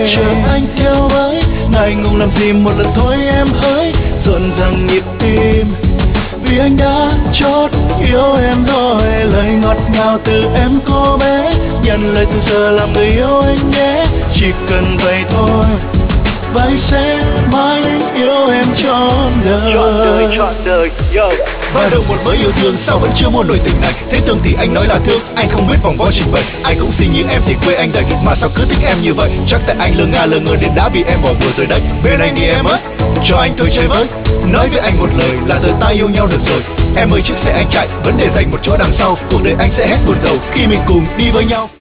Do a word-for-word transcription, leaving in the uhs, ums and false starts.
chờ anh theo với, ngại ngùng làm gì một lần thôi em hỡi, rộn ràng nhịp tim vì anh đã chót yêu em rồi. Lời ngọt ngào từ em cô bé, nhận lời từ giờ làm người yêu anh nhé, chỉ cần vậy thôi và anh sẽ mãi yêu em trọn đời. Trọn đời, trọn đời, yo. Và đầu một mới yêu thương sao vẫn chưa mua nổi tình này, thế thương thì anh nói là thương, anh không biết vòng vo trình bày. Ai cũng xin như em thì quê anh đầy, mà sao cứ thích em như vậy. Chắc tại anh lơ nga lơ ngơ nên đã bị em bỏ vừa rồi đấy. Bên anh đi em ơi, cho anh thôi chơi với, nói với anh một lời là giờ ta yêu nhau được rồi. Em ơi chiếc xe anh chạy, vấn đề dành một chỗ đằng sau, cuộc đời anh sẽ hết buồn rầu khi mình cùng đi với nhau.